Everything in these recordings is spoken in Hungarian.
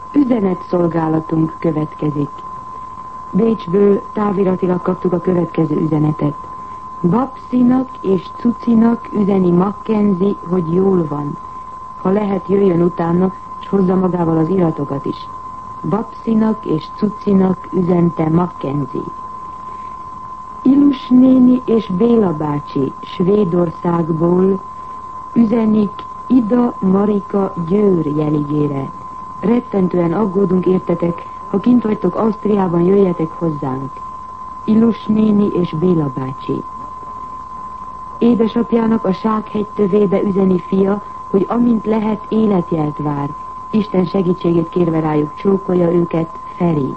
Üzenetszolgálatunk következik. Bécsből táviratilag kaptuk a következő üzenetet. Babsinak és Cucinak üzeni Mackenzie, hogy jól van. Ha lehet, jöjjön utána, és hozza magával az iratokat is. Babsinak és Cucinak üzente Mackenzie. Ilus néni és Béla bácsi Svédországból üzenik Ida Marika Győr jeligére. Rettentően aggódunk értetek, ha kint vagytok Ausztriában, jöjjetek hozzánk. Ilus néni és Béla bácsi. Édesapjának a Sághegy tövébe üzeni fia, hogy amint lehet életjelt vár. Isten segítségét kérve rájuk, csókolja őket, Feri.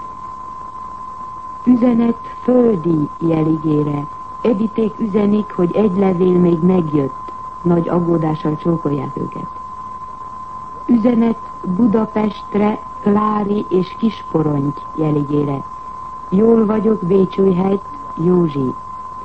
Üzenet Földi jeligére. Editék üzenik, hogy egy levél még megjött. Nagy aggódással csókolják őket. Üzenet Budapestre, Klári és Kisporonty jeligére. Jól vagyok, Bécsújhelyt, Józsi.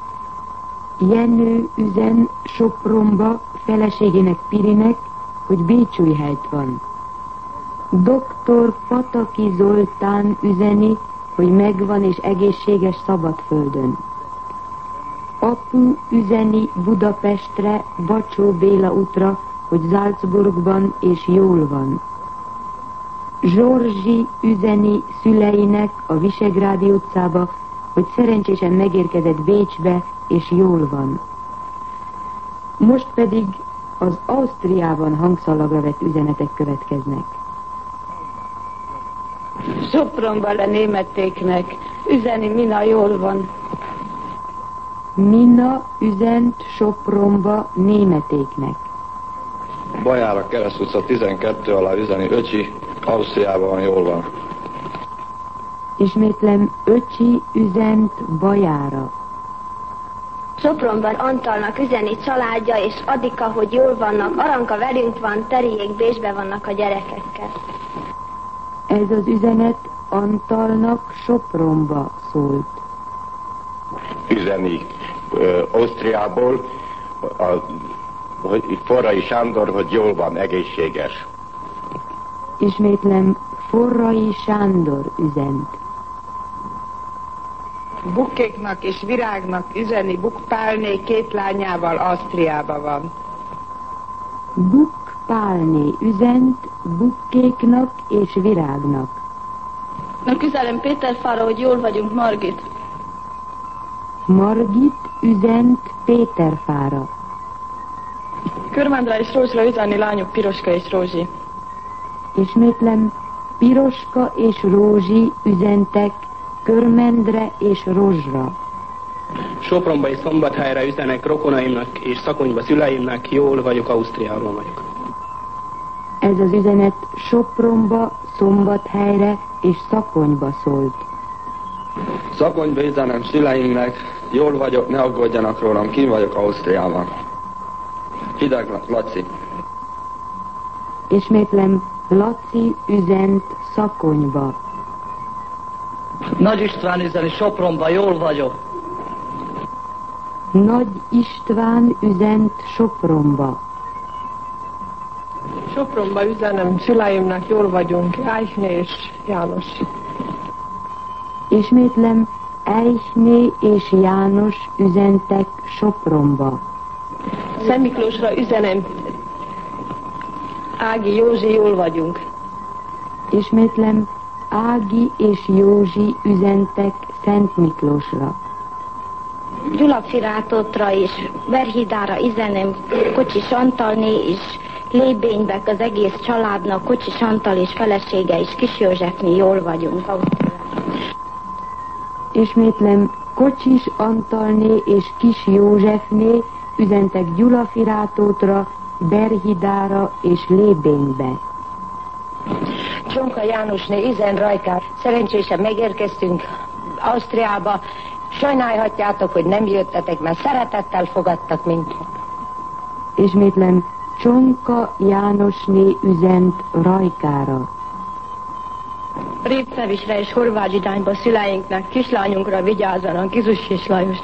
Jenő üzen Sopronba feleségének Pirinek, hogy Bécsújhelyt van. Dr. Pataki Zoltán üzeni, hogy megvan és egészséges Szabadföldön. Apu üzeni Budapestre, Bacsó Béla útra, hogy Salzburgban és jól van. Zsorzsi üzeni szüleinek a Visegrádi utcába, hogy szerencsésen megérkezett Bécsbe és jól van. Most pedig az Ausztriában hangszalagra vett üzenetek következnek. Sopronban a németéknek üzeni Mina jól van. Mina üzent Sopronba németéknek. Bajára Kereszt utca 12 alá üzeni öcsi, Ausztriában jól van. Ismétlem, öcsi üzent Bajára. Sopronban Antalnak üzeni családja és Adika, hogy jól vannak, Aranka velünk van, Teriék Bécsbe vannak a gyerekekkel. Ez az üzenet Antalnak Sopronba szólt. Üzeni Ausztriából hogy Forrai Sándor, hogy jól van, egészséges. Ismétlem, Forrai Sándor üzent. Bukkéknak és Virágnak üzeni Bukpálné, 2 lányával Ausztriában van. Bukpálné üzent Bukkéknak és Virágnak. Üzenem Péterfára, hogy jól vagyunk, Margit. Margit üzent Péterfára. Körmendra és Rózsra üzeni lányok Piroska és Rózsi. Ismétlem, Piroska és Rózsi üzentek Körmendre és Rozsra. Sopronba és Szombathelyre üzenek rokonaimnak és Szakonyba szüleimnek, jól vagyok, Ausztriában vagyok. Ez az üzenet Sopronba, Szombathelyre és Szakonyba szólt. Szakonyba üzenem szüleimnek, jól vagyok, ne aggódjanak rólam, kín vagyok Ausztriában. Hideg Laci. Ismétlem, Laci üzent Szakonyba. Nagy István üzeni Sopronba, jól vagyok. Nagy István üzent Sopronba. Sopronba üzenem szüleimnek, jól vagyunk, Eichné és János. Ismétlem, Eichné és János üzentek Sopronba. Szent Miklósra üzenem Ági, Józsi, jól vagyunk. Ismétlem, Ági és Józsi üzentek Szent Miklósra. Gyulafirátotra és Berhidára üzenem Kocsis Antalné és Lébénybek az egész családnak, Kocsis Antal és felesége és Kis Józsefné, jól vagyunk. Ismétlem, Kocsis Antalné és Kis Józsefné üzentek Gyulafirátótra, Berhidára és Lébénybe. Csonka Jánosné üzen Rajkár, szerencsésen megérkeztünk Ausztriába. Sajnálhatjátok, hogy nem jöttetek, mert szeretettel fogadtak minket. Ismétlem, Csonka Jánosné üzent Rajkára. Répcevisre és Horváth Zsidányba szüleinknek, kislányunkra vigyázzanak, Gizus és Lajos.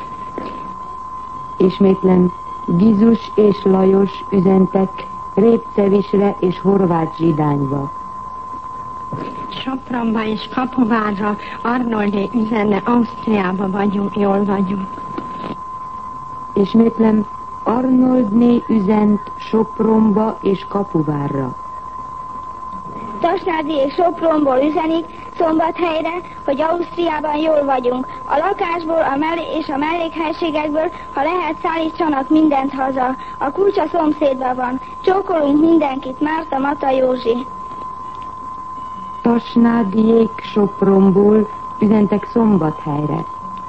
Ismétlem, Gizus és Lajos üzentek Répcevisre és Horváth Zsidányba. Sopronba és Kapuvárra Arnoldi üzenne, Ausztriába vagyunk, jól vagyunk. Ismétlem, Arnoldné üzent Sopronba és Kapuvárra. Tasnádi és Sopronból üzenik Szombathelyre, hogy Ausztriában jól vagyunk. A lakásból és a mellékhelységekből, ha lehet, szállítsanak mindent haza. A kulcs a szomszédban van. Csókolunk mindenkit, Márta, Mata, Józsi. Tasnádiék Sopronból üzentek Szombathelyre.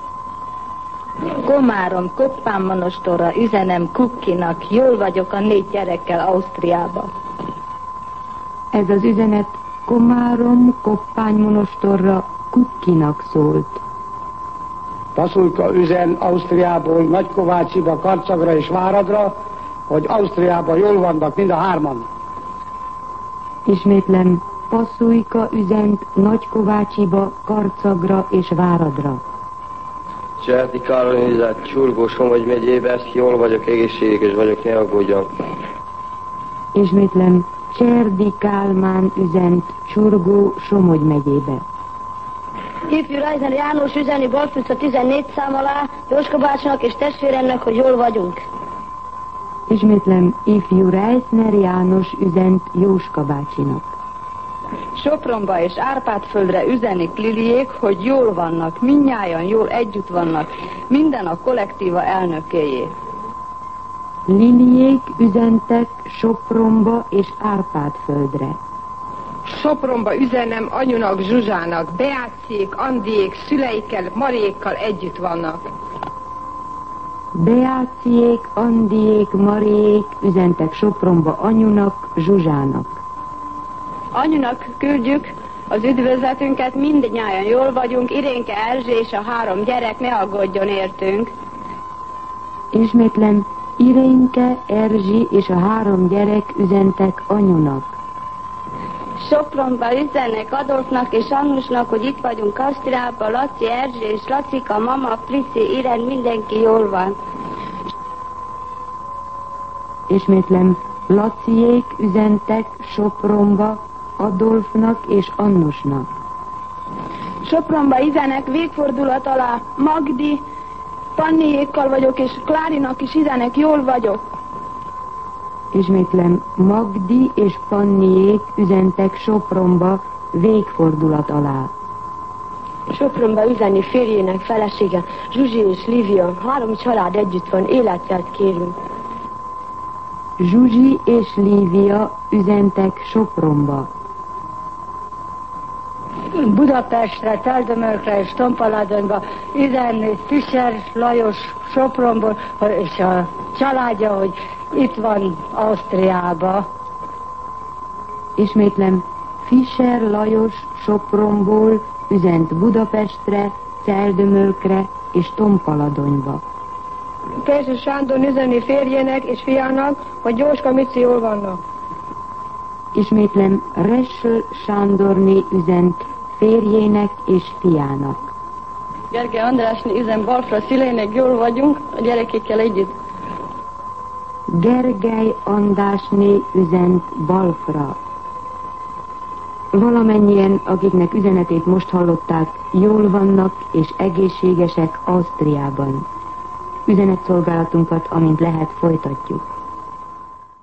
Komárom, Koppán monostorra üzenem Kukkinak, jól vagyok a 4 gyerekkel Ausztriába. Ez az üzenet Komárom, Koppány monostorra Kukkinak szólt. Pasulka üzen Ausztriából Nagykovácsiba, Karcagra és Váradra, hogy Ausztriában jól vannak mind a 3-an. Ismétlem, Passzújka üzent Nagykovácsiba, Karcagra és Váradra. Cserti Károly üzent Csurgó, Somogy megyébe, jól vagyok, egészséges vagyok, ne aggódjon. Ismétlem, Cserdi Kálmán üzent Csurgó, Somogy megyébe. Ifjú Reisner János üzeni Balfűca 14 szám alá Jóska bácsinak és testvéremnek, hogy jól vagyunk. Ismétlem, ifjú Reisner János üzent Jóska bácsinak. Sopronba és Árpádföldre üzenik Liliék, hogy jól vannak, mindnyájan jól együtt vannak, minden a kollektíva elnökéjé. Liliék üzentek Sopronba és Árpádföldre. Sopronba üzenem anyunak, Zsuzsának, Beáciék, Andiék, szüleikkel, Mariékkal együtt vannak. Beáciék, Andiék, Mariék üzentek Sopronba anyunak, Zsuzsának. Anyunak küldjük az üdvözletünket, mindnyájan jól vagyunk, Irénke, Erzsé és a 3 gyerek, ne aggódjon értünk. Ismétlem, Irénke, Erzsi és a 3 gyerek üzentek anyunak. Sopronba üzennek Adolfnak és Annusnak, hogy itt vagyunk Ausztriában, Laci, Erzsé és Lacika, mama, Priszi, Irén, mindenki jól van. Ismétlem, Laciék üzentek Sopronba Adolfnak és Annusnak. Sopronba üzenek végfordulat alá Magdi, Panniékkal vagyok, és Klárinak is üzenek, jól vagyok. Ismétlem, Magdi és Panniék üzentek Sopronba végfordulat alá. Sopronba üzeni férjének felesége, Zsuzsi és Lívia, 3 család együtt van, életjelt kérünk. Zsuzsi és Lívia üzentek Sopronba. Budapestre, Teldömölkre és Tompaladonyba üzenni Fischer Lajos Sopronból, és a családja, hogy itt van Ausztriába. Ismétlem, Fischer Lajos Sopronból üzent Budapestre, Teldömölkre és Tompaladonyba. Késő Sándor üzeni férjének és fiának, hogy Jóska Mici jól vannak. Ismétlem, Ressel Sándorné üzent férjének és fiának. Gergely Andrásné üzen Balfra szüleinek, jól vagyunk, a gyerekekkel együtt. Gergely Andrásné üzent Balfra. Valamennyien, akiknek üzenetét most hallották, jól vannak és egészségesek Ausztriában. Üzenetszolgálatunkat, amint lehet, folytatjuk.